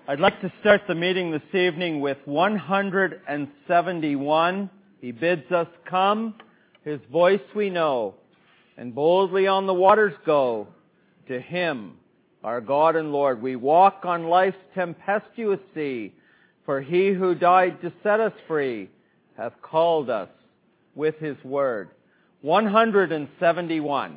I'd like to start the meeting this evening with 171. He bids us come, His voice we know, and boldly on the waters go. To Him, our God and Lord, we walk on life's tempestuous sea, for He who died to set us free hath called us with His word. 171.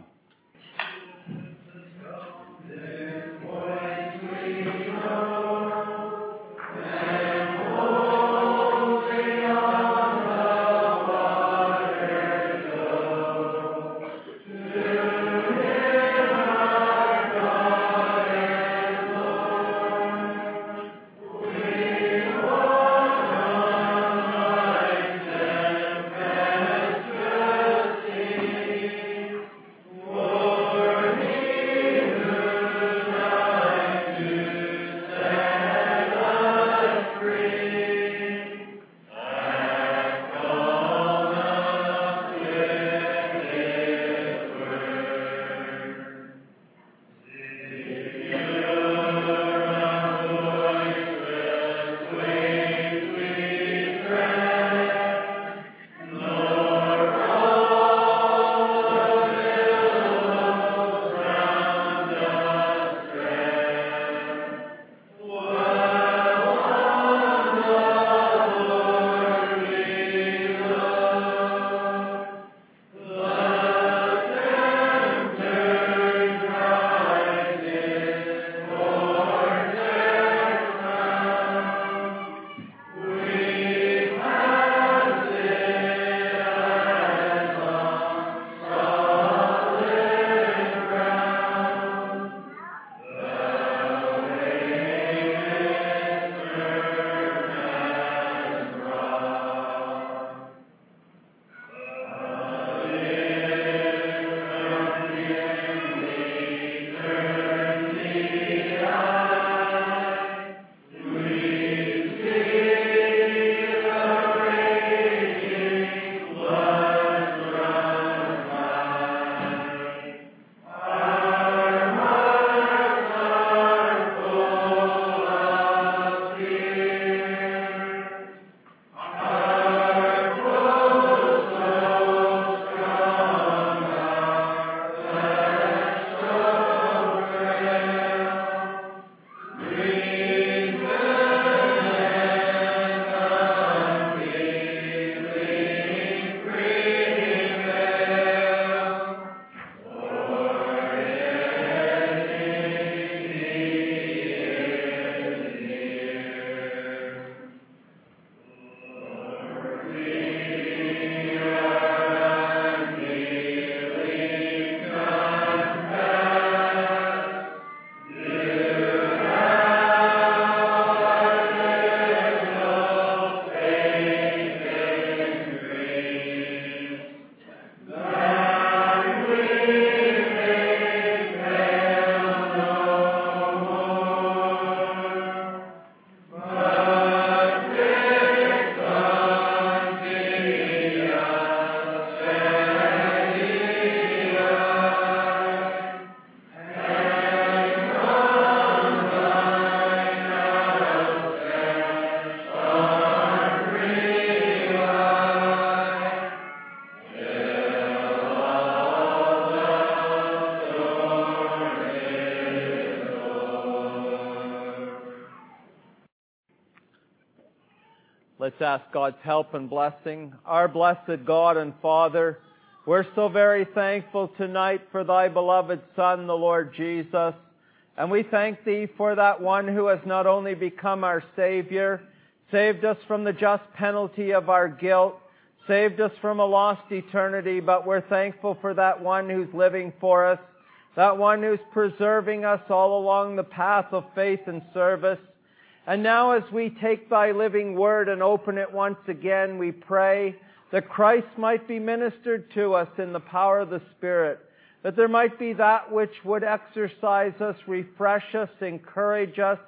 Let's ask God's help and blessing. Our blessed God and Father, we're so very thankful tonight for Thy beloved Son, the Lord Jesus. And we thank Thee for that one who has not only become our Savior, saved us from the just penalty of our guilt, saved us from a lost eternity, but we're thankful for that one who's living for us, that one who's preserving us all along the path of faith and service. And now as we take Thy living word and open it once again, we pray that Christ might be ministered to us in the power of the Spirit, that there might be that which would exercise us, refresh us, encourage us,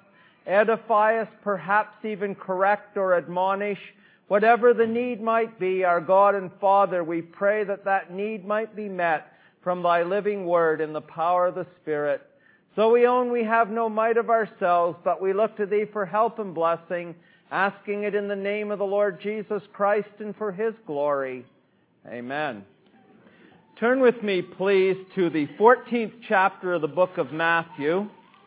edify us, perhaps even correct or admonish. Whatever the need might be, our God and Father, we pray that that need might be met from Thy living word in the power of the Spirit. So we own we have no might of ourselves, but we look to Thee for help and blessing, asking it in the name of the Lord Jesus Christ and for His glory. Amen. Turn with me, please, to the 14th chapter of the book of Matthew.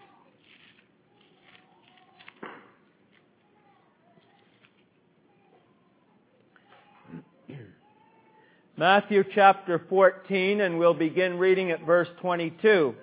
Matthew chapter 14, and we'll begin reading at verse 22.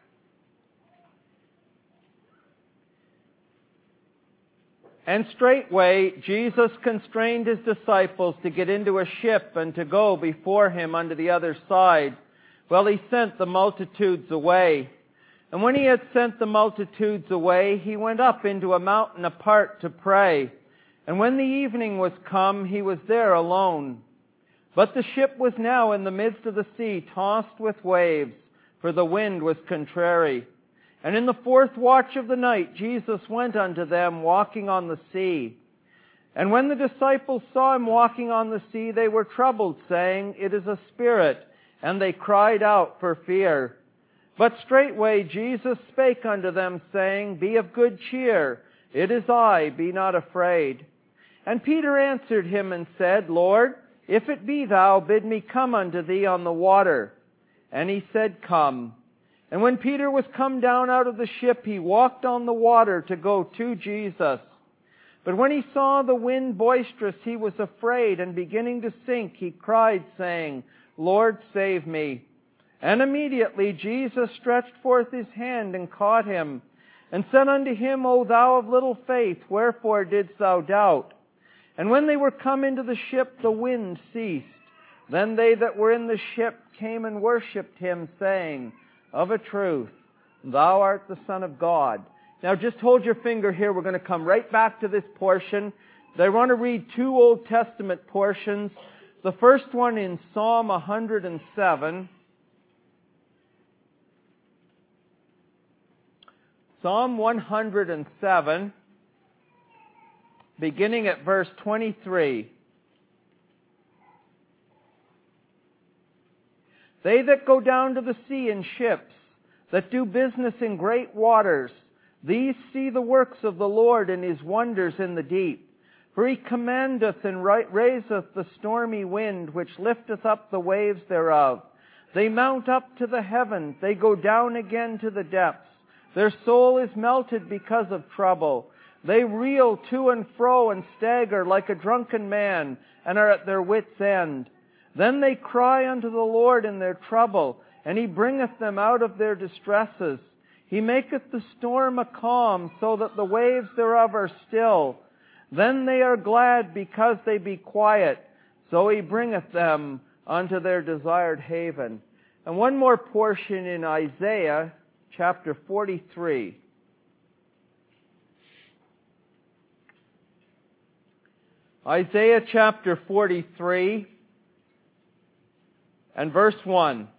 And straightway Jesus constrained His disciples to get into a ship and to go before Him unto the other side, while He sent the multitudes away. And when He had sent the multitudes away, He went up into a mountain apart to pray. And when the evening was come, He was there alone. But the ship was now in the midst of the sea, tossed with waves, for the wind was contrary. And in the fourth watch of the night, Jesus went unto them, walking on the sea. And when the disciples saw Him walking on the sea, they were troubled, saying, It is a spirit. And they cried out for fear. But straightway Jesus spake unto them, saying, Be of good cheer. It is I, be not afraid. And Peter answered Him and said, Lord, if it be Thou, bid me come unto Thee on the water. And He said, Come. And when Peter was come down out of the ship, he walked on the water to go to Jesus. But when he saw the wind boisterous, he was afraid, and beginning to sink, he cried, saying, Lord, save me. And immediately Jesus stretched forth His hand and caught him, and said unto him, O thou of little faith, wherefore didst thou doubt? And when they were come into the ship, the wind ceased. Then they that were in the ship came and worshipped Him, saying, Of a truth, Thou art the Son of God. Now just hold your finger here. We're going to come right back to this portion. I want to read two Old Testament portions. The first one in Psalm 107. Psalm 107, beginning at verse 23. They that go down to the sea in ships, that do business in great waters, these see the works of the Lord and His wonders in the deep. For He commandeth and raiseth the stormy wind, which lifteth up the waves thereof. They mount up to the heavens, they go down again to the depths. Their soul is melted because of trouble. They reel to and fro and stagger like a drunken man, and are at their wits' end. Then they cry unto the Lord in their trouble, and He bringeth them out of their distresses. He maketh the storm a calm, so that the waves thereof are still. Then they are glad because they be quiet, so He bringeth them unto their desired haven. And one more portion in Isaiah chapter 43. Isaiah chapter 43 and verse 1.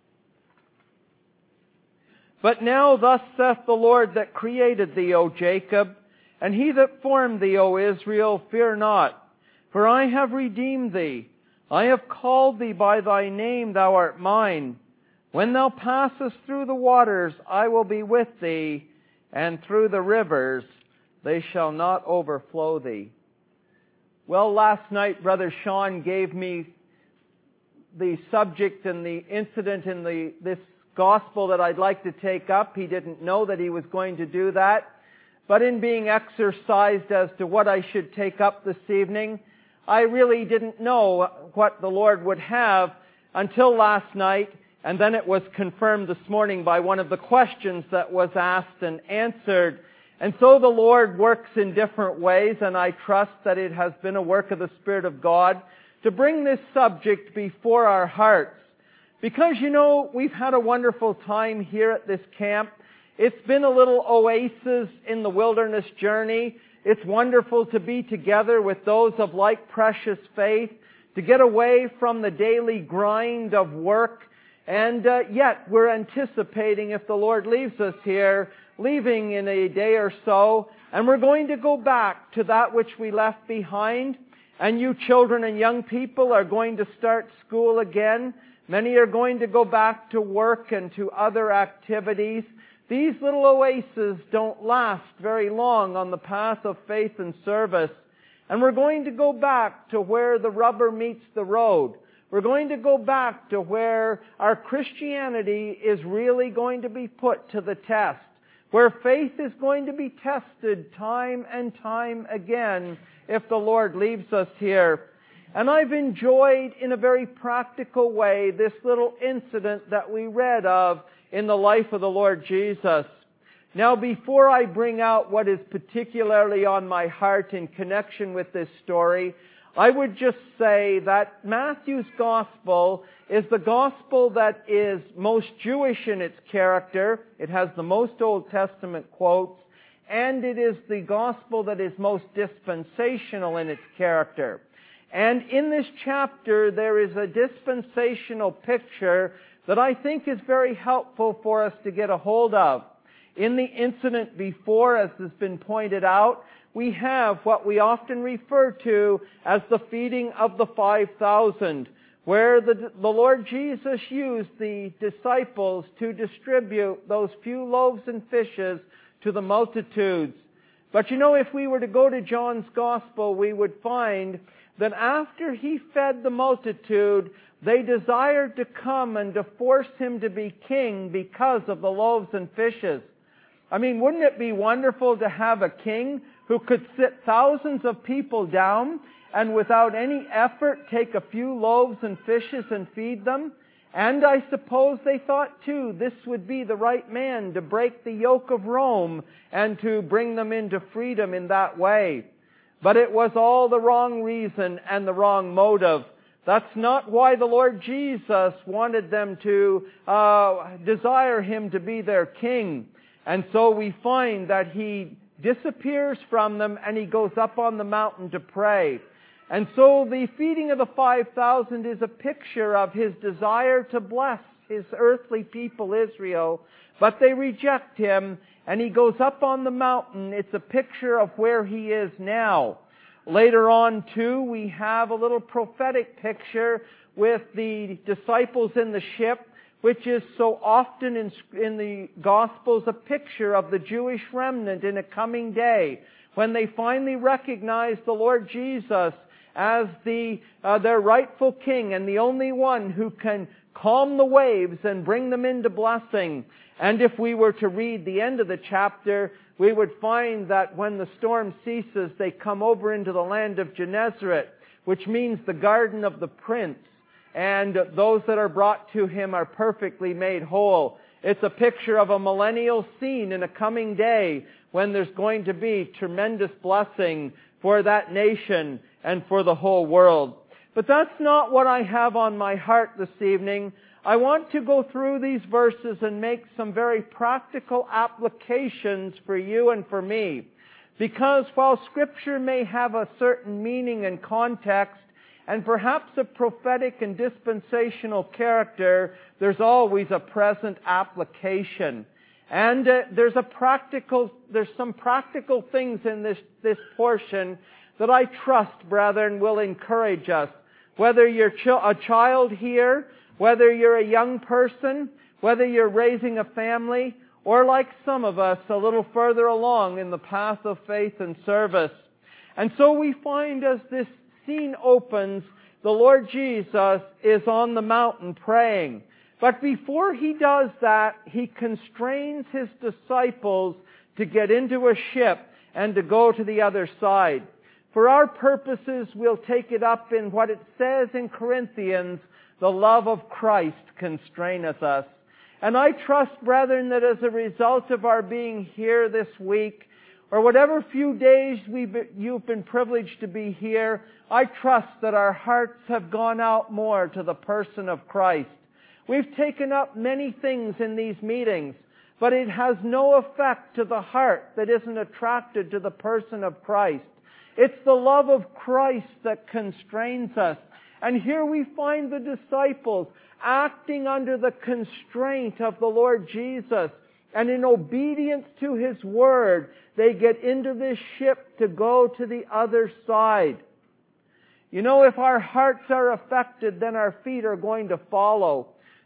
But now thus saith the Lord that created thee, O Jacob, and He that formed thee, O Israel, fear not, for I have redeemed thee. I have called thee by thy name, thou art mine. When thou passest through the waters, I will be with thee, and through the rivers, they shall not overflow thee. Well, last night, Brother Sean gave me the subject and the incident in this gospel that I'd like to take up. He didn't know that he was going to do that. But in being exercised as to what I should take up this evening, I really didn't know what the Lord would have until last night. And then it was confirmed this morning by one of the questions that was asked and answered. And so the Lord works in different ways, and I trust that it has been a work of the Spirit of God to bring this subject before our hearts. Because, we've had a wonderful time here at this camp. It's been a little oasis in the wilderness journey. It's wonderful to be together with those of like precious faith, to get away from the daily grind of work. And yet we're anticipating, if the Lord leaves us here, leaving in a day or so, and we're going to go back to that which we left behind. And you children and young people are going to start school again. Many are going to go back to work and to other activities. These little oases don't last very long on the path of faith and service. And we're going to go back to where the rubber meets the road. We're going to go back to where our Christianity is really going to be put to the test, where faith is going to be tested time and time again if the Lord leaves us here. And I've enjoyed in a very practical way this little incident that we read of in the life of the Lord Jesus. Now, before I bring out what is particularly on my heart in connection with this story, I would just say that Matthew's Gospel is the Gospel that is most Jewish in its character. It has the most Old Testament quotes, and it is the Gospel that is most dispensational in its character. And in this chapter, there is a dispensational picture that I think is very helpful for us to get a hold of. In the incident before, as has been pointed out, we have what we often refer to as the feeding of the 5,000, where the Lord Jesus used the disciples to distribute those few loaves and fishes to the multitudes. But you know, if we were to go to John's Gospel, we would find that after he fed the multitude, they desired to come and to force him to be king because of the loaves and fishes. I mean, wouldn't it be wonderful to have a king who could sit thousands of people down and without any effort take a few loaves and fishes and feed them? And I suppose they thought too this would be the right man to break the yoke of Rome and to bring them into freedom in that way. But it was all the wrong reason and the wrong motive. That's not why the Lord Jesus wanted them to desire Him to be their king. And so we find that He disappears from them and He goes up on the mountain to pray. And so the feeding of the 5,000 is a picture of His desire to bless His earthly people, Israel, but they reject Him and He goes up on the mountain. It's a picture of where He is now. Later on, too, we have a little prophetic picture with the disciples in the ship, which is so often in the Gospels a picture of the Jewish remnant in a coming day, when they finally recognize the Lord Jesus as their rightful king and the only one who can calm the waves and bring them into blessing. And if we were to read the end of the chapter, we would find that when the storm ceases, they come over into the land of Gennesaret, which means the garden of the prince. And those that are brought to him are perfectly made whole. It's a picture of a millennial scene in a coming day when there's going to be tremendous blessing for that nation and for the whole world. But that's not what I have on my heart this evening. I want to go through these verses and make some very practical applications for you and for me. Because while Scripture may have a certain meaning and context, and perhaps a prophetic and dispensational character, there's always a present application. And there's some practical things in this portion that I trust, brethren, will encourage us. Whether you're a child here, whether you're a young person, whether you're raising a family, or like some of us, a little further along in the path of faith and service. And so we find as this scene opens, the Lord Jesus is on the mountain praying. But before He does that, He constrains His disciples to get into a ship and to go to the other side. For our purposes, we'll take it up in what it says in Corinthians, the love of Christ constraineth us. And I trust, brethren, that as a result of our being here this week, or whatever few days you've been privileged to be here, I trust that our hearts have gone out more to the person of Christ. We've taken up many things in these meetings, but it has no effect to the heart that isn't attracted to the person of Christ. It's the love of Christ that constrains us. And here we find the disciples acting under the constraint of the Lord Jesus. And in obedience to His Word, they get into this ship to go to the other side. You know, if our hearts are affected, then our feet are going to follow.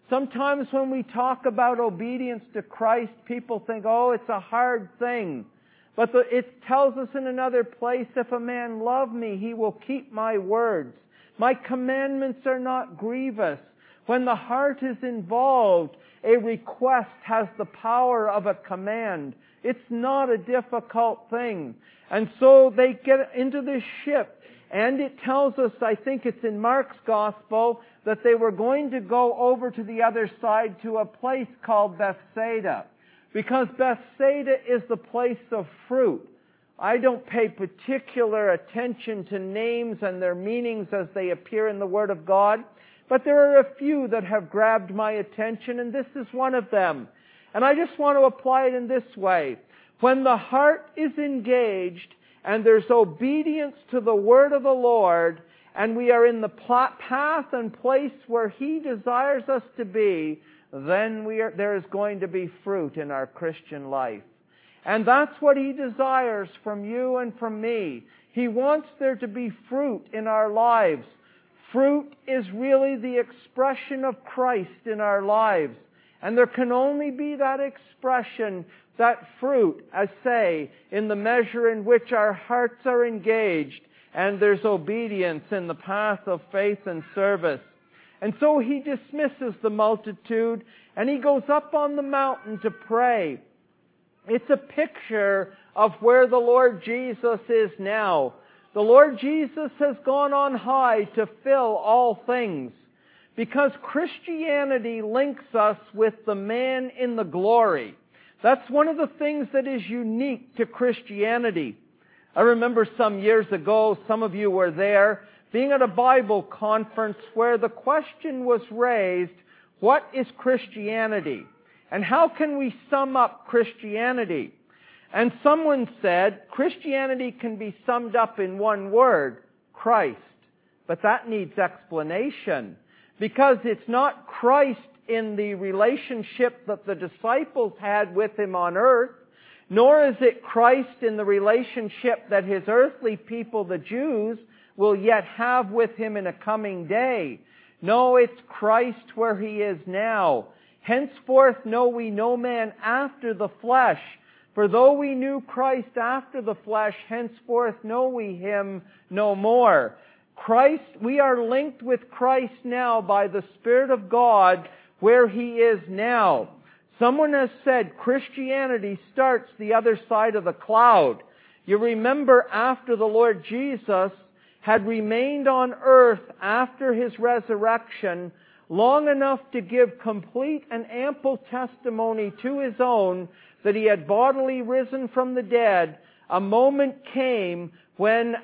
Sometimes when we talk about obedience to Christ, people think, oh, it's a hard thing. But it tells us in another place, if a man love me, he will keep my words. My commandments are not grievous. When the heart is involved, a request has the power of a command. It's not a difficult thing. And so they get into this ship, and it tells us, I think it's in Mark's Gospel, that they were going to go over to the other side to a place called Bethsaida. Because Bethsaida is the place of fruit. I don't pay particular attention to names and their meanings as they appear in the Word of God, but there are a few that have grabbed my attention, and this is one of them. And I just want to apply it in this way. When the heart is engaged and there's obedience to the Word of the Lord, and we are in the path and place where He desires us to be, then there is going to be fruit in our Christian life. And that's what He desires from you and from me. He wants there to be fruit in our lives. Fruit is really the expression of Christ in our lives. And there can only be that expression, that fruit, I say, in the measure in which our hearts are engaged and there's obedience in the path of faith and service. And so He dismisses the multitude and He goes up on the mountain to pray. It's a picture of where the Lord Jesus is now. The Lord Jesus has gone on high to fill all things, because Christianity links us with the man in the glory. That's one of the things that is unique to Christianity. I remember some years ago, some of you were there, being at a Bible conference where the question was raised, what is Christianity? And how can we sum up Christianity? And someone said, Christianity can be summed up in one word, Christ. But that needs explanation. Because it's not Christ in the relationship that the disciples had with Him on earth, nor is it Christ in the relationship that His earthly people, the Jews, will yet have with Him in a coming day. No, it's Christ where He is now. Henceforth know we no man after the flesh. For though we knew Christ after the flesh, henceforth know we Him no more. Christ, we are linked with Christ now by the Spirit of God where He is now. Someone has said Christianity starts the other side of the cloud. You remember after the Lord Jesus had remained on earth after His resurrection long enough to give complete and ample testimony to His own that He had bodily risen from the dead, a moment came when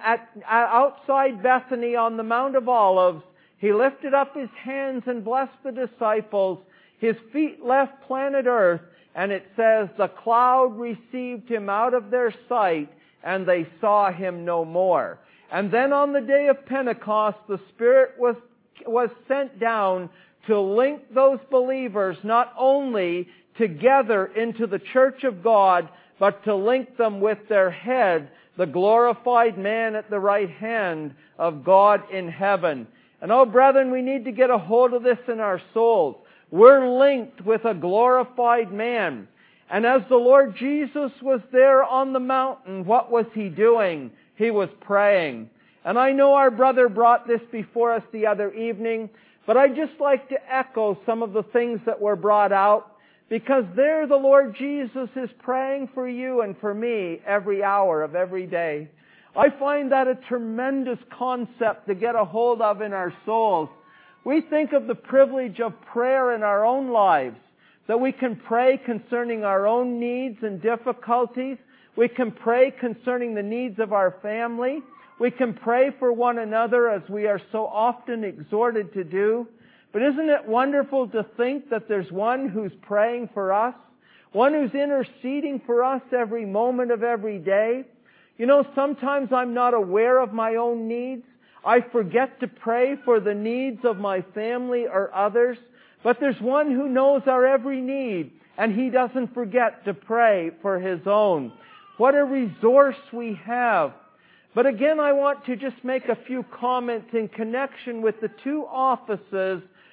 outside Bethany on the Mount of Olives, He lifted up His hands and blessed the disciples. His feet left planet earth, and it says, the cloud received Him out of their sight, and they saw Him no more. And then on the day of Pentecost, the Spirit was sent down to link those believers not only together into the church of God, but to link them with their head, the glorified man at the right hand of God in heaven. And oh, brethren, we need to get a hold of this in our souls. We're linked with a glorified man. And as the Lord Jesus was there on the mountain, what was He doing? He was praying. And I know our brother brought this before us the other evening, but I'd just like to echo some of the things that were brought out, because there the Lord Jesus is praying for you and for me every hour of every day. I find that a tremendous concept to get a hold of in our souls. We think of the privilege of prayer in our own lives, that we can pray concerning our own needs and difficulties. We can pray concerning the needs of our family. We can pray for one another as we are so often exhorted to do. But isn't it wonderful to think that there's one who's praying for us? One who's interceding for us every moment of every day? You know, sometimes I'm not aware of my own needs. I forget to pray for the needs of my family or others. But there's one who knows our every need, and He doesn't forget to pray for His own. What a resource we have. But again, I want to just make a few comments in connection with the two offices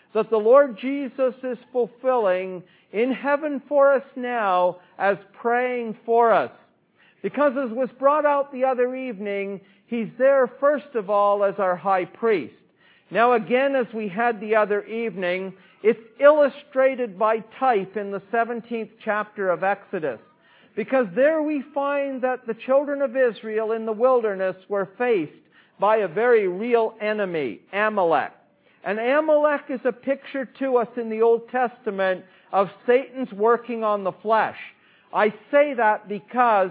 that the Lord Jesus is fulfilling in heaven for us now as praying for us. Because as was brought out the other evening, He's there first of all as our high priest. Now again, as we had the other evening, it's illustrated by type in the 17th chapter of Exodus. Because there we find that the children of Israel in the wilderness were faced by a very real enemy, Amalek. And Amalek is a picture to us in the Old Testament of Satan's working on the flesh. I say that because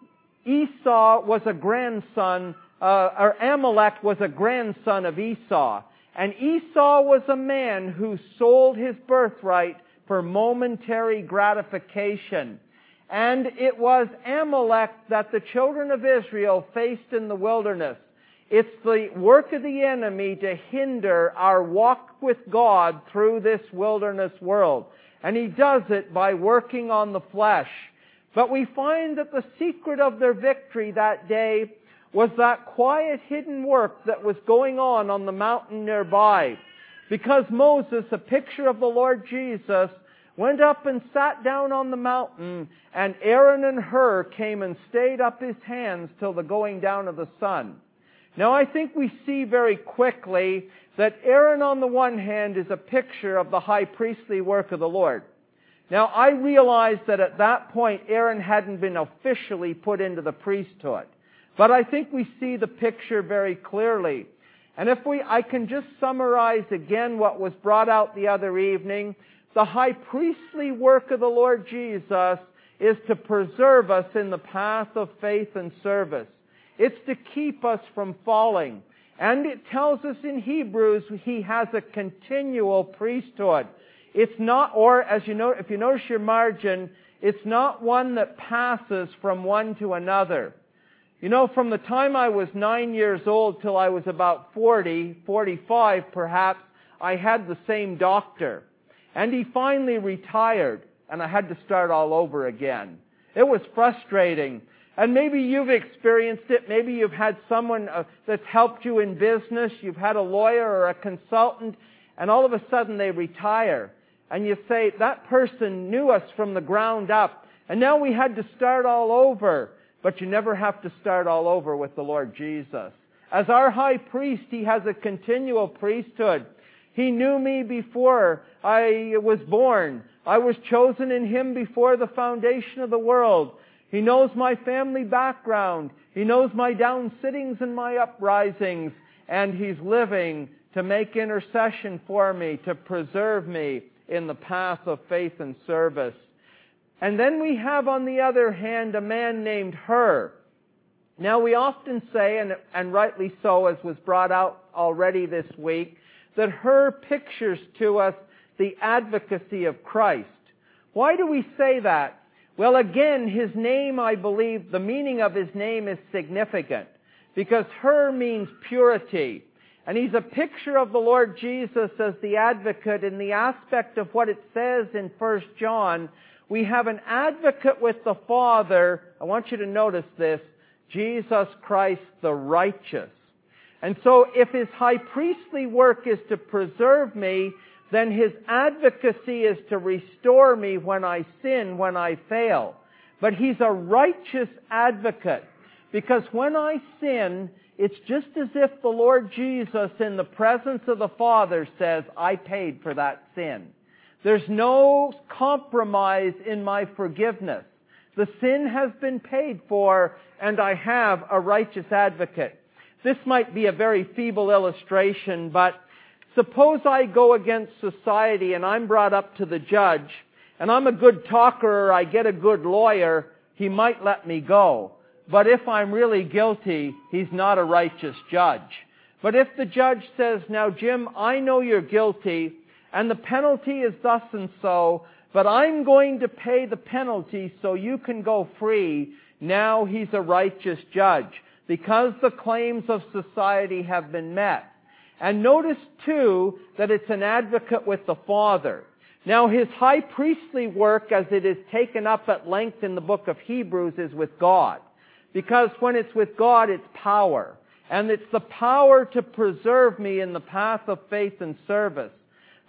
Esau was a grandson, or Amalek was a grandson of Esau. And Esau was a man who sold his birthright for momentary gratification. And it was Amalek that the children of Israel faced in the wilderness. It's the work of the enemy to hinder our walk with God through this wilderness world. And he does it by working on the flesh. But we find that the secret of their victory that day was that quiet hidden work that was going on the mountain nearby. Because Moses, a picture of the Lord Jesus, went up and sat down on the mountain, and Aaron and Hur came and stayed up his hands till the going down of the sun. Now I think we see very quickly that Aaron on the one hand is a picture of the high priestly work of the Lord. Now I realize that at that point Aaron hadn't been officially put into the priesthood. But I think we see the picture very clearly. And I can just summarize again what was brought out the other evening. The high priestly work of the Lord Jesus is to preserve us in the path of faith and service. It's to keep us from falling. And it tells us in Hebrews He has a continual priesthood. It's not, or as you know, if you notice your margin, it's not one that passes from one to another. You know, from the time I was 9 years old till I was about 40, 45 perhaps, I had the same doctor. And he finally retired, and I had to start all over again. It was frustrating. And maybe you've experienced it. Maybe you've had someone that's helped you in business. You've had a lawyer or a consultant, and all of a sudden they retire. And you say, that person knew us from the ground up, and now we had to start all over. But you never have to start all over with the Lord Jesus. As our high priest, He has a continual priesthood. He knew me before I was born. I was chosen in Him before the foundation of the world. He knows my family background. He knows my down-sittings and my uprisings. And He's living to make intercession for me, to preserve me in the path of faith and service. And then we have, on the other hand, a man named Hur. Now, we often say, and rightly so, as was brought out already this week, that Hur pictures to us the advocacy of Christ. Why do we say that? Well, again, his name, I believe, the meaning of his name is significant. Because Hur means purity. And he's a picture of the Lord Jesus as the advocate in the aspect of what it says in 1 John. We have an advocate with the Father. I want you to notice this. Jesus Christ the righteous. And so if His high priestly work is to preserve me, then His advocacy is to restore me when I sin, when I fail. But He's a righteous advocate. Because when I sin, it's just as if the Lord Jesus in the presence of the Father says, I paid for that sin. There's no compromise in my forgiveness. The sin has been paid for, and I have a righteous advocate. This might be a very feeble illustration, but suppose I go against society and I'm brought up to the judge, and I'm a good talker or I get a good lawyer, he might let me go. But if I'm really guilty, he's not a righteous judge. But if the judge says, now Jim, I know you're guilty, and the penalty is thus and so, but I'm going to pay the penalty so you can go free, now he's a righteous judge, because the claims of society have been met. And notice too that it's an advocate with the Father. Now His high priestly work, as it is taken up at length in the book of Hebrews, is with God. Because when it's with God, it's power. And it's the power to preserve me in the path of faith and service.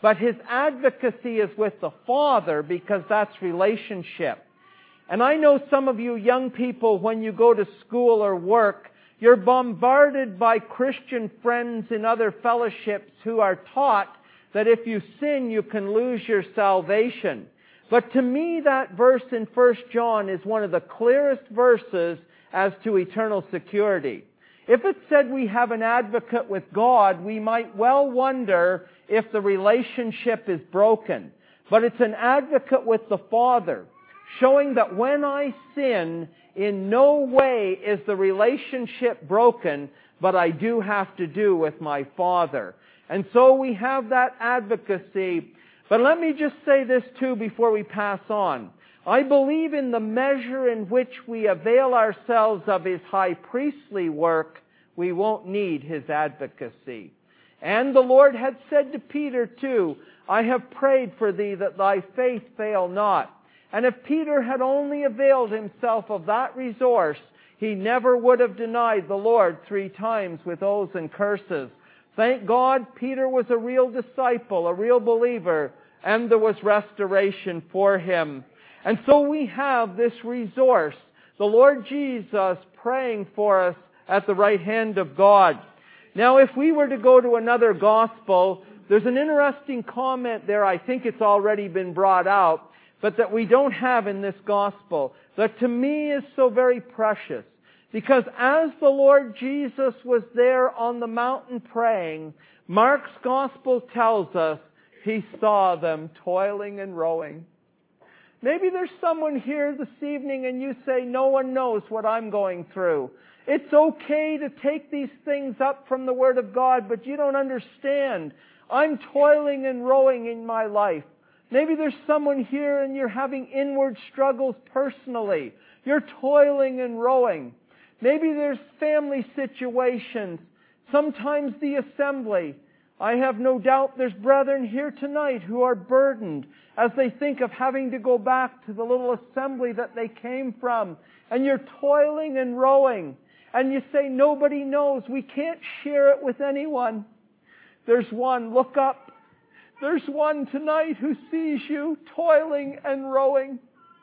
but his advocacy is with the Father because that's relationship. And I know some of you young people, when you go to school or work, you're bombarded by Christian friends in other fellowships who are taught that if you sin, you can lose your salvation. But to me, that verse in 1 John is one of the clearest verses as to eternal security. If it said we have an advocate with God, we might well wonder if the relationship is broken. But it's an advocate with the Father, showing that when I sin, in no way is the relationship broken, but I do have to do with my Father. And so we have that advocacy. But let me just say this too before we pass on. I believe in the measure in which we avail ourselves of His high priestly work, we won't need His advocacy. And the Lord had said to Peter too, I have prayed for thee that thy faith fail not. And if Peter had only availed himself of that resource, he never would have denied the Lord 3 times with oaths and curses. Thank God Peter was a real disciple, a real believer, and there was restoration for him. And so we have this resource, the Lord Jesus praying for us at the right hand of God. Now, if we were to go to another gospel, there's an interesting comment there. I think it's already been brought out, but that we don't have in this gospel, that to me is so very precious. Because as the Lord Jesus was there on the mountain praying, Mark's gospel tells us He saw them toiling and rowing. Maybe there's someone here this evening and you say, no one knows what I'm going through. It's okay to take these things up from the Word of God, but you don't understand. I'm toiling and rowing in my life. Maybe there's someone here and you're having inward struggles personally. You're toiling and rowing. Maybe there's family situations. Sometimes the assembly. I have no doubt there's brethren here tonight who are burdened as they think of having to go back to the little assembly that they came from. And you're toiling and rowing. And you say, nobody knows. We can't share it with anyone. There's one. Look up. There's one tonight who sees you toiling and rowing.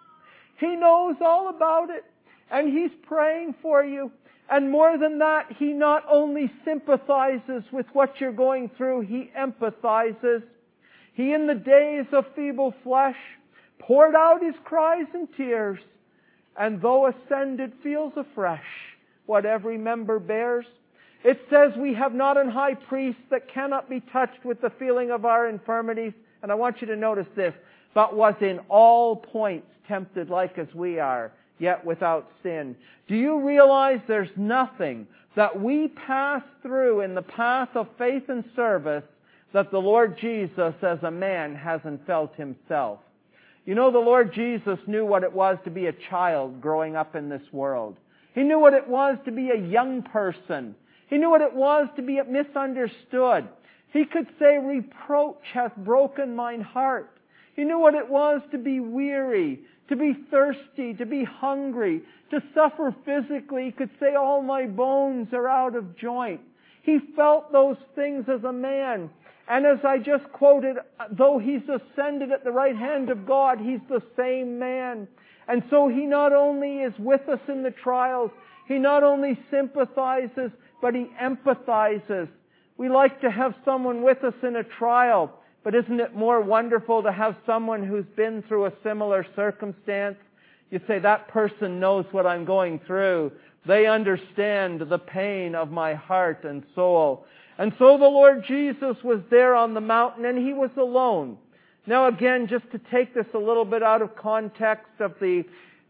He knows all about it. And He's praying for you. And more than that, He not only sympathizes with what you're going through, He empathizes. He, in the days of feeble flesh, poured out His cries and tears. And though ascended, feels afresh what every member bears. It says we have not an high priest that cannot be touched with the feeling of our infirmities. And I want you to notice this. But was in all points tempted like as we are, yet without sin. Do you realize there's nothing that we pass through in the path of faith and service that the Lord Jesus as a man hasn't felt Himself? You know, the Lord Jesus knew what it was to be a child growing up in this world. He knew what it was to be a young person. He knew what it was to be misunderstood. He could say, reproach hath broken mine heart. He knew what it was to be weary, to be thirsty, to be hungry, to suffer physically. He could say, all my bones are out of joint. He felt those things as a man. And as I just quoted, though He's ascended at the right hand of God, He's the same man. And so He not only is with us in the trials, He not only sympathizes, but He empathizes. We like to have someone with us in a trial, but isn't it more wonderful to have someone who's been through a similar circumstance? You say, that person knows what I'm going through. They understand the pain of my heart and soul. And so the Lord Jesus was there on the mountain and He was alone. Now again, just to take this a little bit out of context of the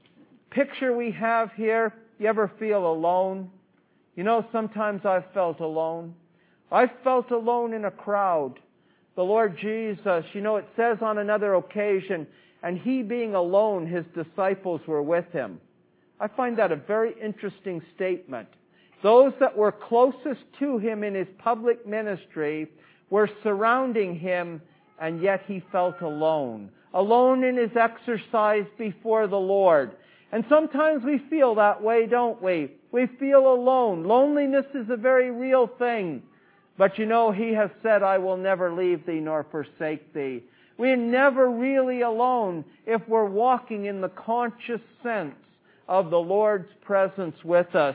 picture we have here, you ever feel alone? You know, sometimes I've felt alone. I've felt alone in a crowd. The Lord Jesus, you know, it says on another occasion, and He being alone, His disciples were with Him. I find that a very interesting statement. Those that were closest to Him in His public ministry were surrounding Him, and yet He felt alone. Alone in His exercise before the Lord. And sometimes we feel that way, don't we? We feel alone. Loneliness is a very real thing. But you know, He has said, I will never leave thee nor forsake thee. We're never really alone if we're walking in the conscious sense of the Lord's presence with us.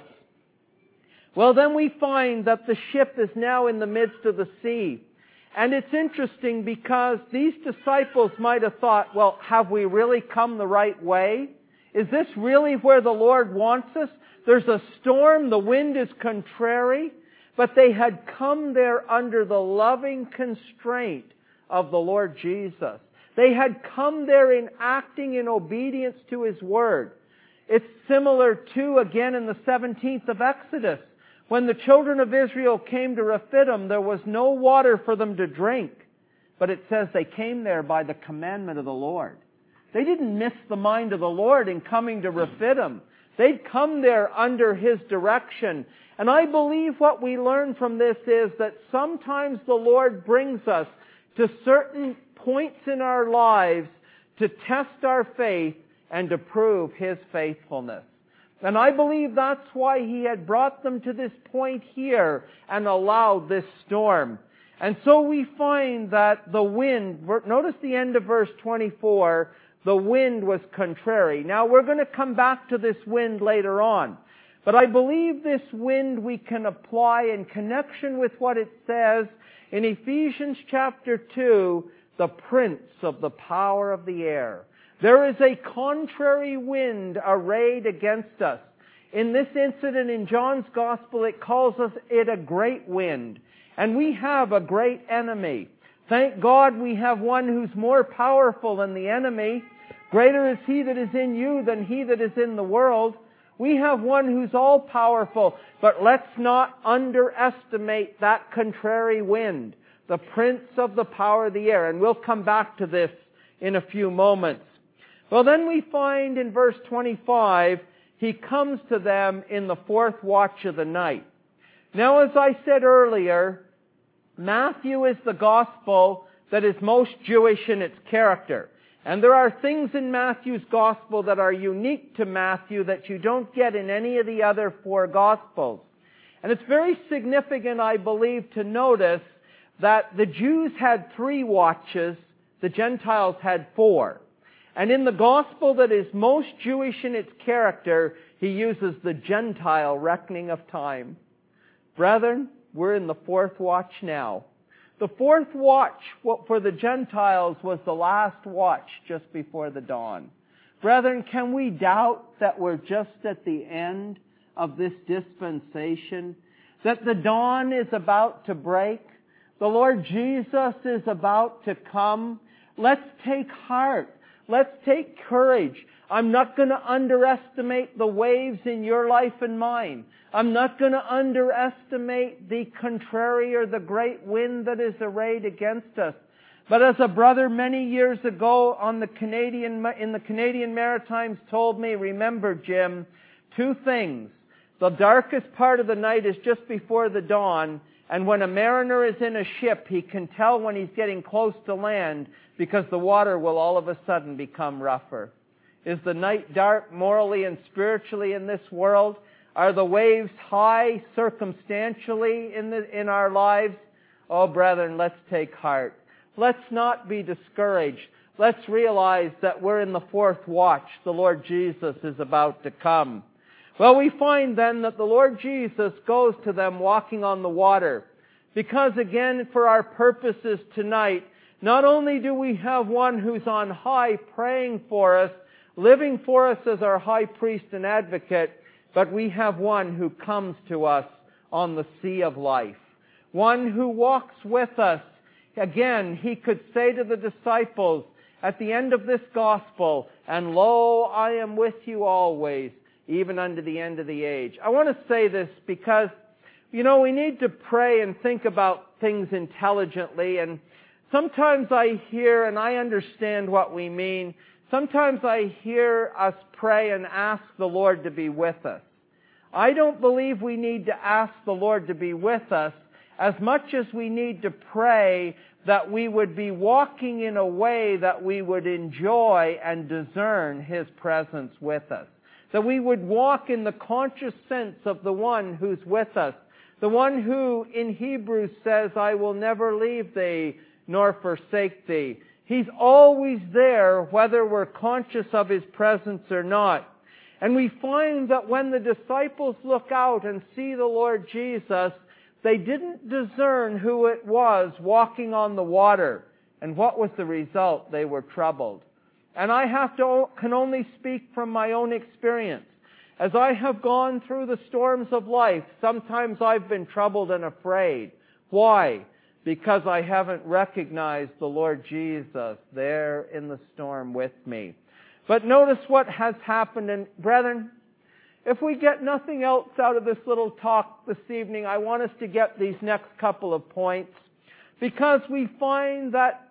Well, then we find that the ship is now in the midst of the sea. And it's interesting because these disciples might have thought, well, have we really come the right way? Is this really where the Lord wants us? There's a storm, the wind is contrary, but they had come there under the loving constraint of the Lord Jesus. They had come there in acting in obedience to His Word. It's similar to, again, in the 17th of Exodus. When the children of Israel came to Rephidim, there was no water for them to drink. But it says they came there by the commandment of the Lord. They didn't miss the mind of the Lord in coming to Rephidim. They'd come there under His direction. And I believe what we learn from this is that sometimes the Lord brings us to certain points in our lives to test our faith and to prove His faithfulness. And I believe that's why He had brought them to this point here and allowed this storm. And so we find that the wind, notice the end of verse 24, the wind was contrary. Now we're going to come back to this wind later on. But I believe this wind we can apply in connection with what it says in Ephesians chapter 2, the prince of the power of the air. There is a contrary wind arrayed against us. In this incident in John's Gospel, it calls it a great wind. And we have a great enemy. Thank God we have one who's more powerful than the enemy. Greater is He that is in you than he that is in the world. We have one who's all powerful. But let's not underestimate that contrary wind, the prince of the power of the air. And we'll come back to this in a few moments. Well, then we find in verse 25, He comes to them in the fourth watch of the night. Now, as I said earlier, Matthew is the gospel that is most Jewish in its character. And there are things in Matthew's gospel that are unique to Matthew that you don't get in any of the other four gospels. And it's very significant, I believe, to notice that the Jews had 3 watches, the Gentiles had 4. And in the gospel that is most Jewish in its character, He uses the Gentile reckoning of time. Brethren, we're in the fourth watch now. The fourth watch for the Gentiles was the last watch just before the dawn. Brethren, can we doubt that we're just at the end of this dispensation? That the dawn is about to break? The Lord Jesus is about to come? Let's take heart. Let's take courage. I'm not going to underestimate the waves in your life and mine. I'm not going to underestimate the contrary or the great wind that is arrayed against us. But as a brother many years ago in the Canadian Maritimes told me, remember, Jim, 2 things. The darkest part of the night is just before the dawn, and when a mariner is in a ship, he can tell when he's getting close to land because the water will all of a sudden become rougher. Is the night dark morally and spiritually in this world? Are the waves high circumstantially in our lives? Oh, brethren, let's take heart. Let's not be discouraged. Let's realize that we're in the fourth watch. The Lord Jesus is about to come. Well, we find then that the Lord Jesus goes to them walking on the water. Because again, for our purposes tonight, not only do we have one who's on high praying for us, living for us as our high priest and advocate, but we have one who comes to us on the sea of life. One who walks with us. Again, He could say to the disciples at the end of this gospel, and lo, I am with you always, even unto the end of the age. I want to say this because, we need to pray and think about things intelligently. And sometimes I hear, and I understand what we mean, sometimes I hear us pray and ask the Lord to be with us. I don't believe we need to ask the Lord to be with us as much as we need to pray that we would be walking in a way that we would enjoy and discern His presence with us. That we would walk in the conscious sense of the one who's with us. The one who in Hebrews says, I will never leave thee nor forsake thee. He's always there whether we're conscious of His presence or not. And we find that when the disciples look out and see the Lord Jesus, they didn't discern who it was walking on the water. And what was the result? They were troubled. And I can only speak from my own experience. As I have gone through the storms of life, sometimes I've been troubled and afraid. Why? Because I haven't recognized the Lord Jesus there in the storm with me. But notice what has happened. And brethren, if we get nothing else out of this little talk this evening, I want us to get these next couple of points. Because we find that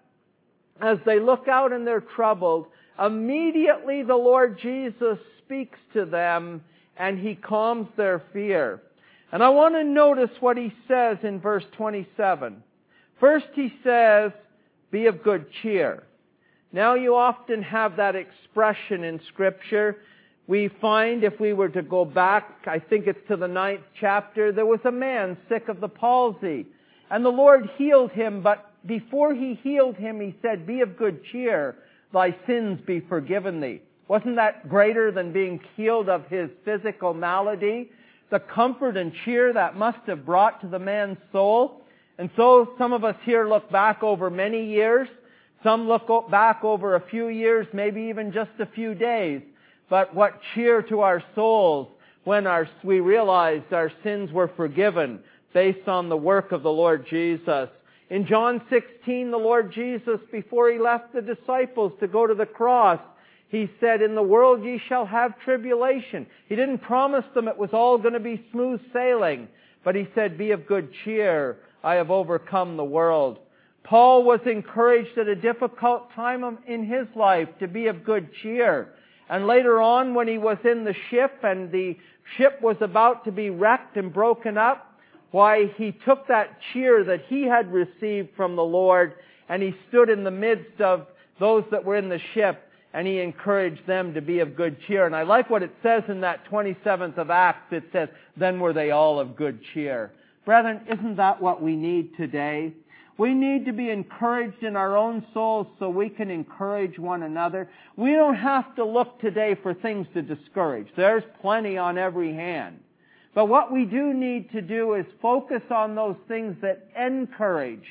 as they look out and they're troubled, immediately the Lord Jesus speaks to them and He calms their fear. And I want to notice what He says in verse 27. First He says, be of good cheer. Now you often have that expression in Scripture. We find if we were to go back, I think it's to the 9th chapter, there was a man sick of the palsy. And the Lord healed him, but before He healed him, He said, be of good cheer, thy sins be forgiven thee. Wasn't that greater than being healed of his physical malady? The comfort and cheer that must have brought to the man's soul. And so some of us here look back over many years. Some look back over a few years, maybe even just a few days. But what cheer to our souls when we realized our sins were forgiven based on the work of the Lord Jesus. In John 16, the Lord Jesus, before He left the disciples to go to the cross, He said, in the world ye shall have tribulation. He didn't promise them it was all going to be smooth sailing. But He said, be of good cheer. I have overcome the world. Paul was encouraged at a difficult time in his life to be of good cheer. And later on, when he was in the ship and the ship was about to be wrecked and broken up, why, he took that cheer that he had received from the Lord and he stood in the midst of those that were in the ship and he encouraged them to be of good cheer. And I like what it says in that 27th of Acts. It says, then were they all of good cheer. Brethren, isn't that what we need today? We need to be encouraged in our own souls so we can encourage one another. We don't have to look today for things to discourage. There's plenty on every hand. But what we do need to do is focus on those things that encourage.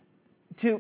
To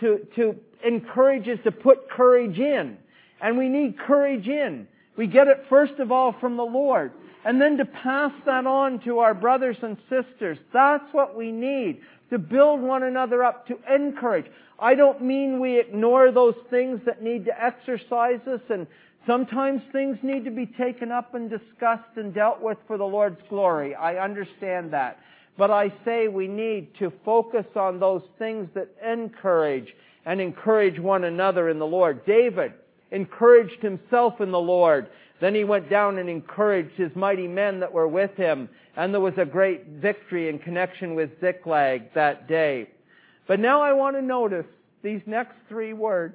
encourage is to put courage in. And we need courage in. We get it first of all from the Lord. And then to pass that on to our brothers and sisters. That's what we need. To build one another up, to encourage. I don't mean we ignore those things that need to exercise us, and sometimes things need to be taken up and discussed and dealt with for the Lord's glory. I understand that. But I say we need to focus on those things that encourage and encourage one another in the Lord. David encouraged himself in the Lord. Then he went down and encouraged his mighty men that were with him. And there was a great victory in connection with Ziklag that day. But now I want to notice these next three words.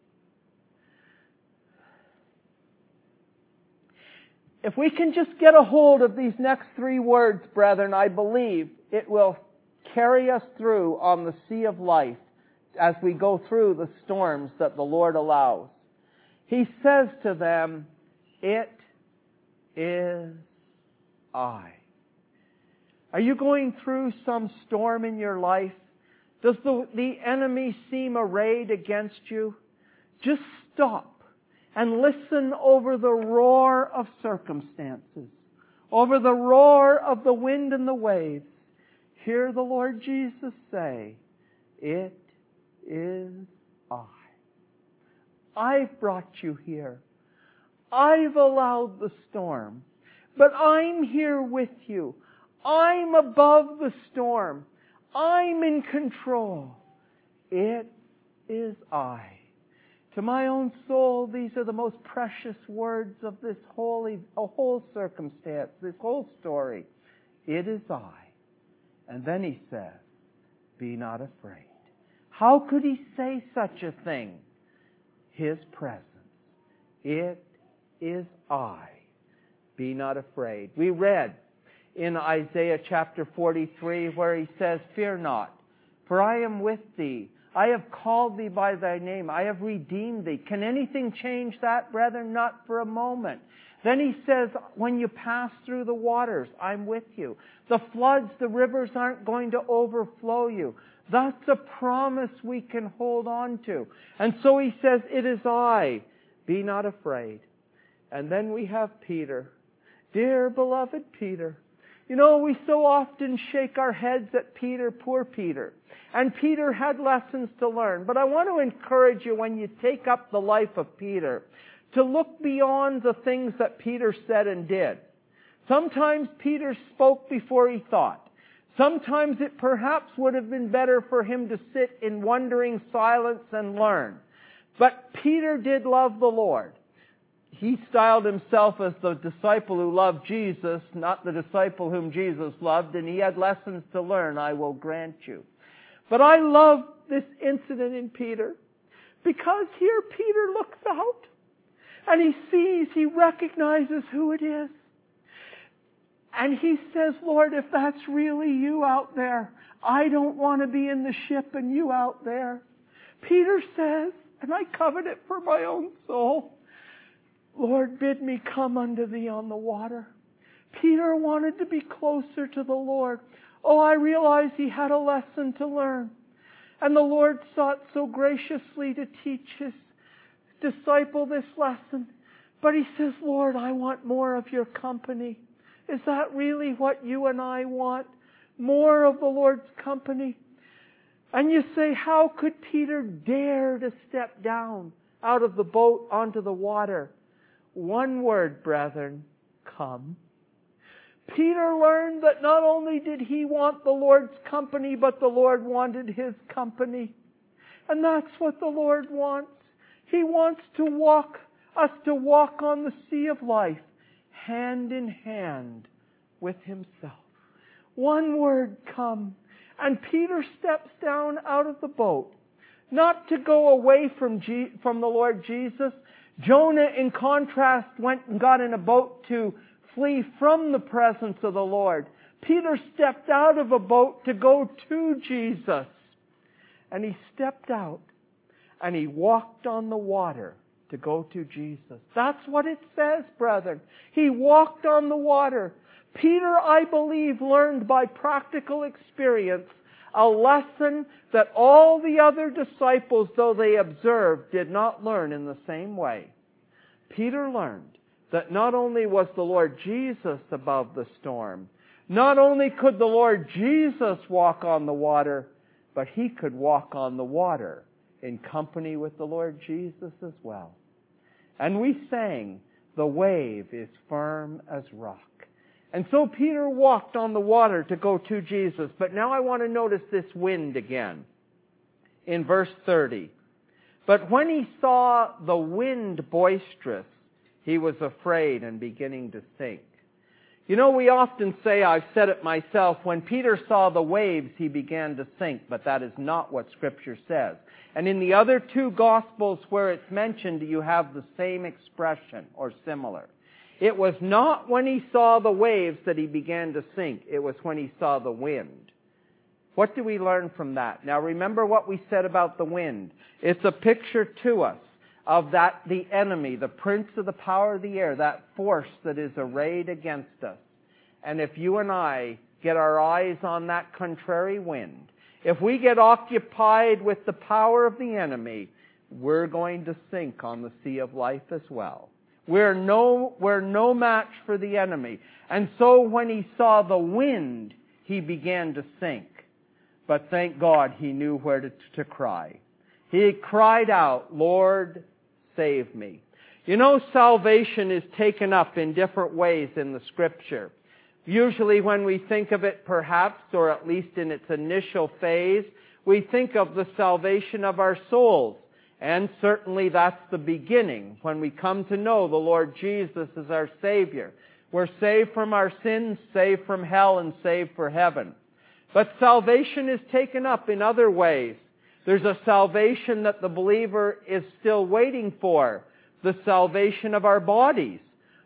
If we can just get a hold of these next three words, brethren, I believe it will carry us through on the sea of life as we go through the storms that the Lord allows. He says to them, it is I. Are you going through some storm in your life? Does the enemy seem arrayed against you? Just stop and listen over the roar of circumstances, over the roar of the wind and the waves. Hear the Lord Jesus say, it is I. I've brought you here. I've allowed the storm, but I'm here with you. I'm above the storm. I'm in control. It is I. To my own soul, these are the most precious words of this whole circumstance, this whole story. It is I. And then he says, be not afraid. How could he say such a thing? His presence. It is I. Be not afraid. We read in Isaiah chapter 43 where he says, "Fear not, for I am with thee. I have called thee by thy name. I have redeemed thee." Can anything change that, brethren? Not for a moment. Then he says, when you pass through the waters, I'm with you. The floods, the rivers aren't going to overflow you. That's a promise we can hold on to. And so he says, "It is I. Be not afraid." And then we have Peter. Dear beloved Peter. You know, we so often shake our heads at Peter, poor Peter. And Peter had lessons to learn. But I want to encourage you when you take up the life of Peter to look beyond the things that Peter said and did. Sometimes Peter spoke before he thought. Sometimes it perhaps would have been better for him to sit in wondering silence and learn. But Peter did love the Lord. He styled himself as the disciple who loved Jesus, not the disciple whom Jesus loved, and he had lessons to learn, I will grant you. But I love this incident in Peter, because here Peter looks out, and he sees, he recognizes who it is. And he says, "Lord, if that's really you out there, I don't want to be in the ship and you out there." Peter says, and I covet it for my own soul, "Lord, bid me come unto thee on the water." Peter wanted to be closer to the Lord. Oh, I realize he had a lesson to learn. And the Lord sought so graciously to teach his disciple this lesson. But he says, "Lord, I want more of your company." Is that really what you and I want? More of the Lord's company? And you say, how could Peter dare to step down out of the boat onto the water? One word, brethren, come. Peter learned that not only did he want the Lord's company, but the Lord wanted his company. And that's what the Lord wants. He wants us to walk on the sea of life, hand in hand with himself. One word, come. And Peter steps down out of the boat, not to go away from the Lord Jesus. Jonah, in contrast, went and got in a boat to flee from the presence of the Lord. Peter stepped out of a boat to go to Jesus. And he stepped out and he walked on the water to go to Jesus. That's what it says, brethren. He walked on the water. Peter, I believe, learned by practical experience a lesson that all the other disciples, though they observed, did not learn in the same way. Peter learned that not only was the Lord Jesus above the storm, not only could the Lord Jesus walk on the water, but he could walk on the water in company with the Lord Jesus as well. And we sang, "The wave is firm as rock." And so Peter walked on the water to go to Jesus. But now I want to notice this wind again. In verse 30. "But when he saw the wind boisterous, he was afraid and beginning to sink." You know, we often say, I've said it myself, when Peter saw the waves, he began to sink. But that is not what Scripture says. And in the other two Gospels where it's mentioned, you have the same expression or similar. It was not when he saw the waves that he began to sink. It was when he saw the wind. What do we learn from that? Now remember what we said about the wind. It's a picture to us of the enemy, the prince of the power of the air, that force that is arrayed against us. And if you and I get our eyes on that contrary wind, if we get occupied with the power of the enemy, we're going to sink on the sea of life as well. We're no match for the enemy. And so when he saw the wind, he began to sink. But thank God he knew where to cry. He cried out, "Lord, save me." You know, salvation is taken up in different ways in the Scripture. Usually when we think of it perhaps, or at least in its initial phase, we think of the salvation of our souls. And certainly that's the beginning, when we come to know the Lord Jesus as our Savior. We're saved from our sins, saved from hell, and saved for heaven. But salvation is taken up in other ways. There's a salvation that the believer is still waiting for, the salvation of our bodies.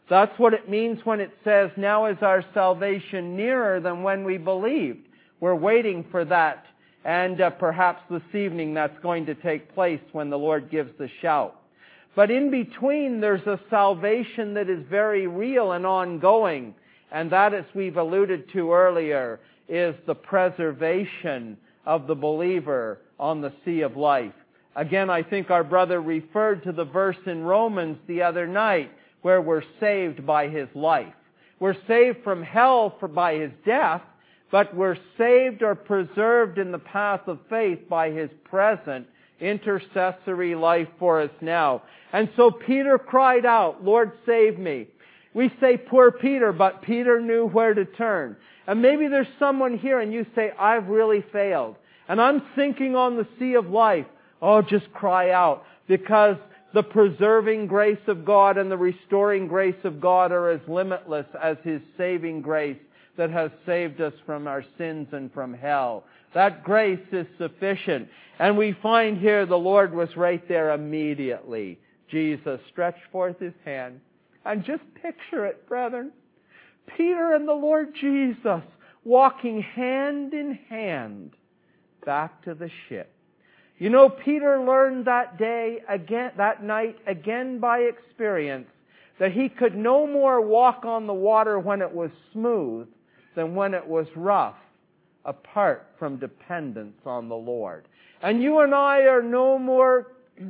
That's what it means when it says, now is our salvation nearer than when we believed. We're waiting for that. And perhaps this evening that's going to take place when the Lord gives the shout. But in between, there's a salvation that is very real and ongoing. And that, as we've alluded to earlier, is the preservation of the believer on the sea of life. Again, I think our brother referred to the verse in Romans the other night where we're saved by His life. We're saved from hell by His death, but we're saved or preserved in the path of faith by His present intercessory life for us now. And so Peter cried out, Lord, save me. We say, poor Peter, but Peter knew where to turn. And maybe there's someone here and you say, I've really failed. And I'm sinking on the sea of life. Oh, just cry out, because the preserving grace of God and the restoring grace of God are as limitless as His saving grace that has saved us from our sins and from hell. That grace is sufficient. And we find here the Lord was right there immediately. Jesus stretched forth His hand. And just picture it, brethren. Peter and the Lord Jesus walking hand in hand back to the ship. You know, Peter learned that night again by experience, that he could no more walk on the water when it was smooth than when it was rough, apart from dependence on the Lord. And you and I are no more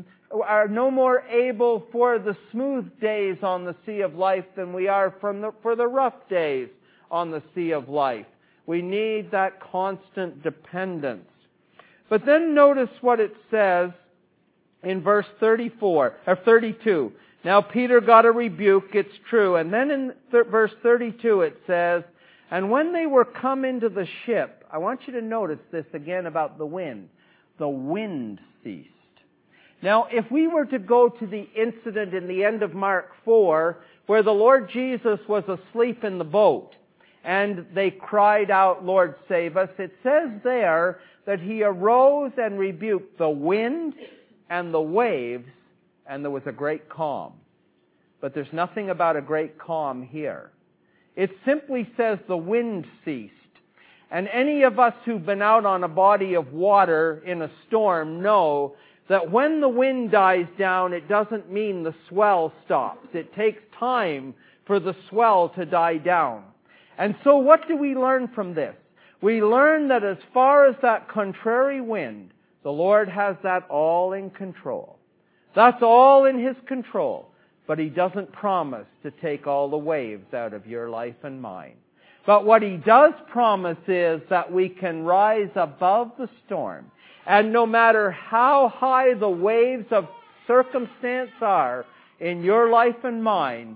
able for the smooth days on the sea of life than we are for the rough days on the sea of life. We need that constant dependence. But then notice what it says in verse 32. Now Peter got a rebuke, it's true. And then in verse 32 it says, and when they were come into the ship, I want you to notice this again about the wind. The wind ceased. Now, if we were to go to the incident in the end of Mark 4, where the Lord Jesus was asleep in the boat, and they cried out, Lord, save us, it says there that He arose and rebuked the wind and the waves, and there was a great calm. But there's nothing about a great calm here. It simply says the wind ceased. And any of us who've been out on a body of water in a storm know that when the wind dies down, it doesn't mean the swell stops. It takes time for the swell to die down. And so what do we learn from this? We learn that as far as that contrary wind, the Lord has that all in control. That's all in His control. But He doesn't promise to take all the waves out of your life and mine. But what He does promise is that we can rise above the storm. And no matter how high the waves of circumstance are in your life and mine,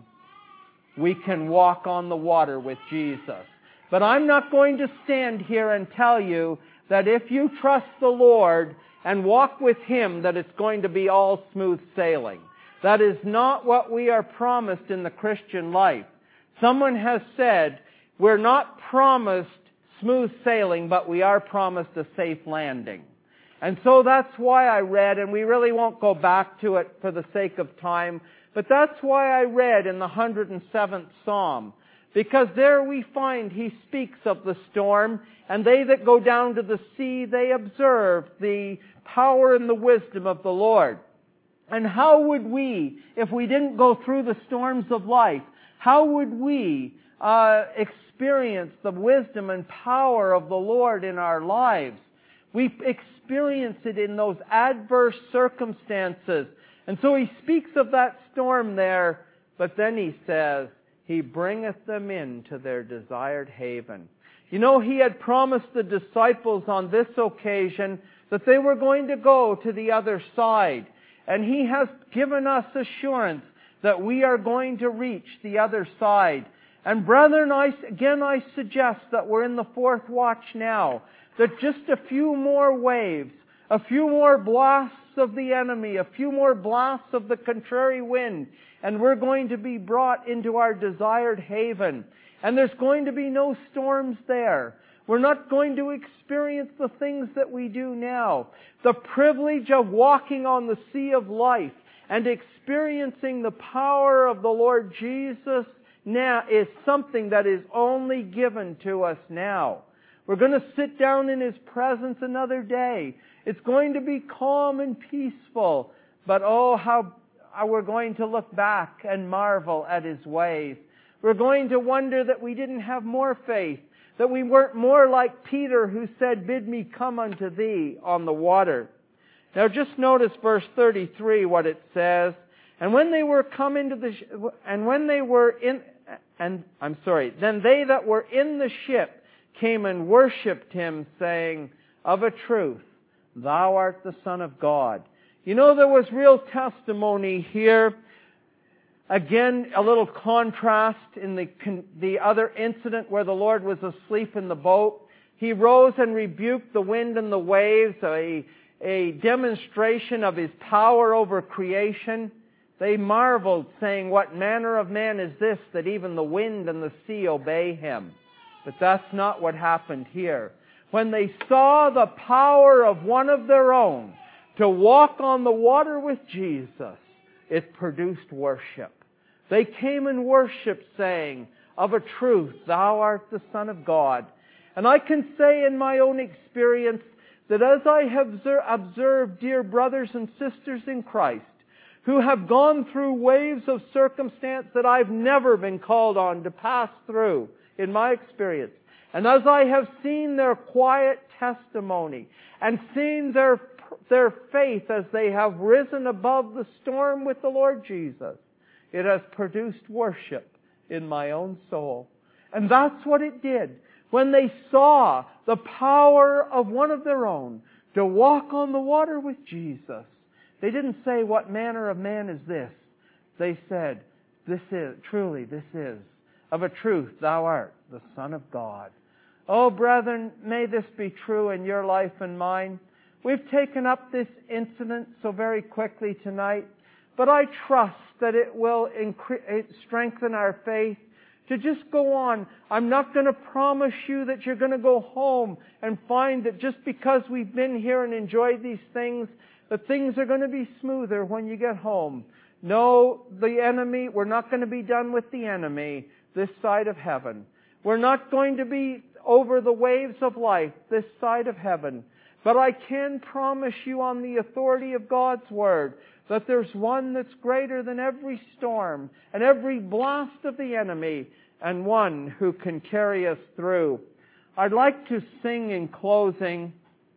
we can walk on the water with Jesus. But I'm not going to stand here and tell you that if you trust the Lord and walk with Him, that it's going to be all smooth sailing. That is not what we are promised in the Christian life. Someone has said, we're not promised smooth sailing, but we are promised a safe landing. And so that's why I read, and we really won't go back to it for the sake of time, but that's why I read in the 107th Psalm. Because there we find He speaks of the storm, and they that go down to the sea, they observe the power and the wisdom of the Lord. And how would we, if we didn't go through the storms of life, how would we experience the wisdom and power of the Lord in our lives? We experience it in those adverse circumstances. And so He speaks of that storm there, but then He says, He bringeth them into their desired haven. You know, He had promised the disciples on this occasion that they were going to go to the other side. And He has given us assurance that we are going to reach the other side. And brethren, I suggest that we're in the fourth watch now, that just a few more waves, a few more blasts of the enemy, a few more blasts of the contrary wind, and we're going to be brought into our desired haven. And there's going to be no storms there. We're not going to experience the things that we do now. The privilege of walking on the sea of life And experiencing the power of the Lord Jesus now is something that is only given to us now. We're going to sit down in His presence another day. It's going to be calm and peaceful. But oh, how we're going to look back and marvel at His ways. We're going to wonder that we didn't have more faith, that we weren't more like Peter who said, "Bid me come unto thee" on the water. Now just notice verse 33, what it says. Then they that were in the ship came and worshipped Him, saying, "Of a truth, thou art the Son of God." You know, there was real testimony here. Again, a little contrast in the other incident where the Lord was asleep in the boat. He rose and rebuked the wind and the waves, a demonstration of His power over creation. They marveled, saying, "What manner of man is this, that even the wind and the sea obey Him?" But that's not what happened here. When they saw the power of one of their own to walk on the water with Jesus, it produced worship. They came and worshipped, saying, "Of a truth, thou art the Son of God." And I can say in my own experience that as I have observed dear brothers and sisters in Christ who have gone through waves of circumstance that I've never been called on to pass through in my experience, and as I have seen their quiet testimony and seen their faith as they have risen above the storm with the Lord Jesus, it has produced worship in my own soul. And that's what it did. When they saw the power of one of their own to walk on the water with Jesus, they didn't say, "What manner of man is this?" They said, this is, "Of a truth, thou art the Son of God." Oh, brethren, may this be true in your life and mine. We've taken up this incident so very quickly tonight, but I trust that it will strengthen our faith to just go on. I'm not going to promise you that you're going to go home and find that just because we've been here and enjoyed these things, that things are going to be smoother when you get home. No, we're not going to be done with the enemy this side of heaven. We're not going to be over the waves of life this side of heaven. But I can promise you on the authority of God's Word that there's one that's greater than every storm and every blast of the enemy, and one who can carry us through. I'd like to sing in closing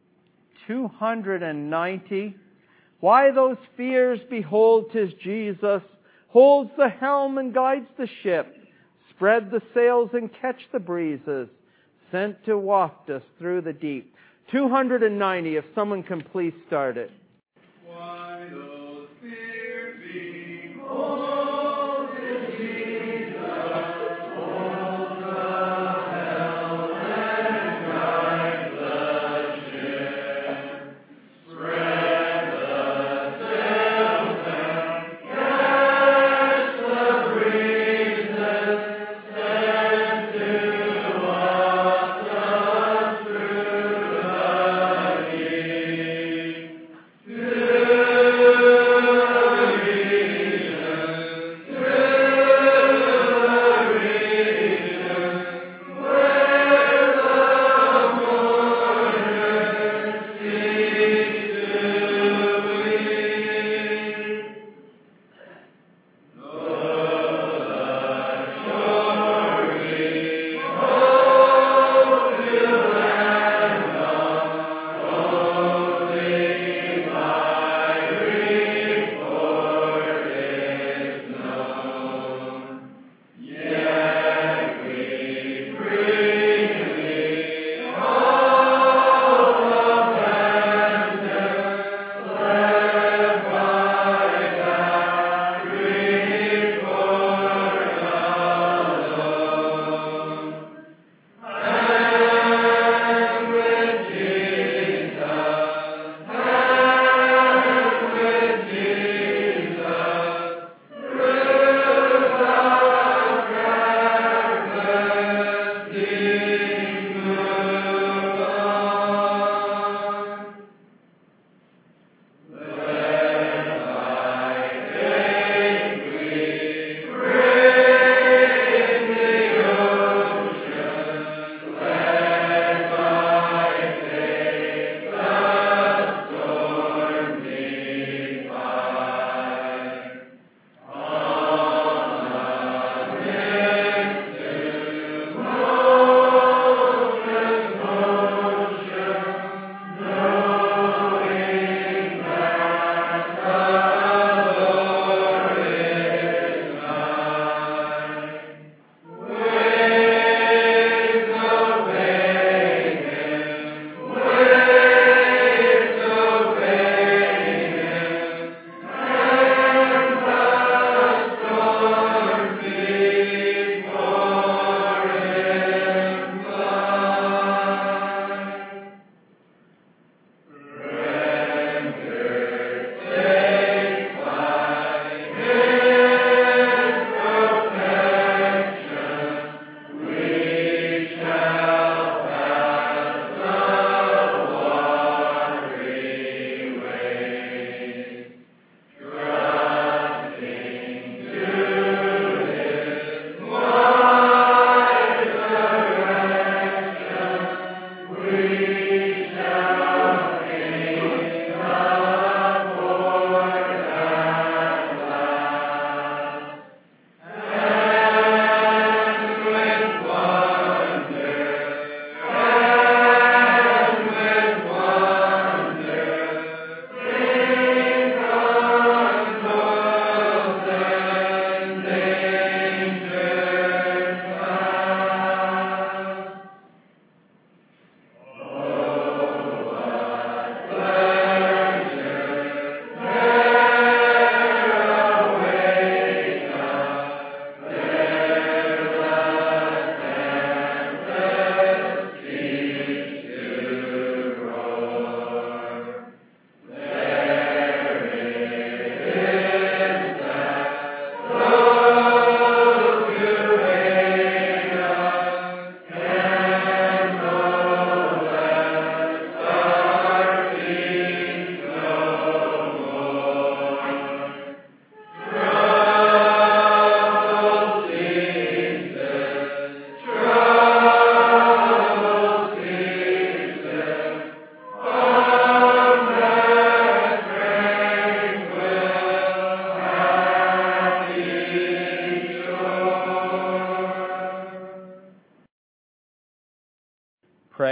290. "Why those fears? Behold, 'tis Jesus, holds the helm and guides the ship. Spread the sails and catch the breezes, sent to waft us through the deep." 290, if someone can please start it. Why those fears? Behold, 'tis Jesus, holds the helm and guides the ship. Spread the sails and catch the breezes, sent to waft us through the deep.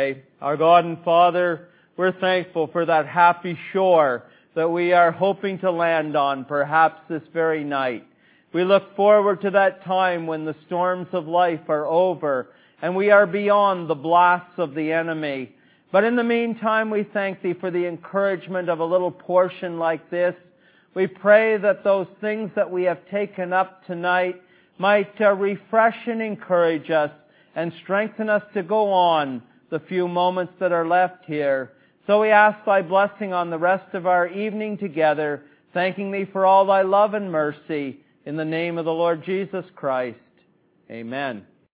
pray. Our God and Father, we're thankful for that happy shore that we are hoping to land on, perhaps this very night. We look forward to that time when the storms of life are over and we are beyond the blasts of the enemy. But in the meantime, we thank Thee for the encouragement of a little portion like this. We pray that those things that we have taken up tonight might refresh and encourage us and strengthen us to go on the few moments that are left here. So we ask Thy blessing on the rest of our evening together, thanking Thee for all Thy love and mercy. In the name of the Lord Jesus Christ. Amen.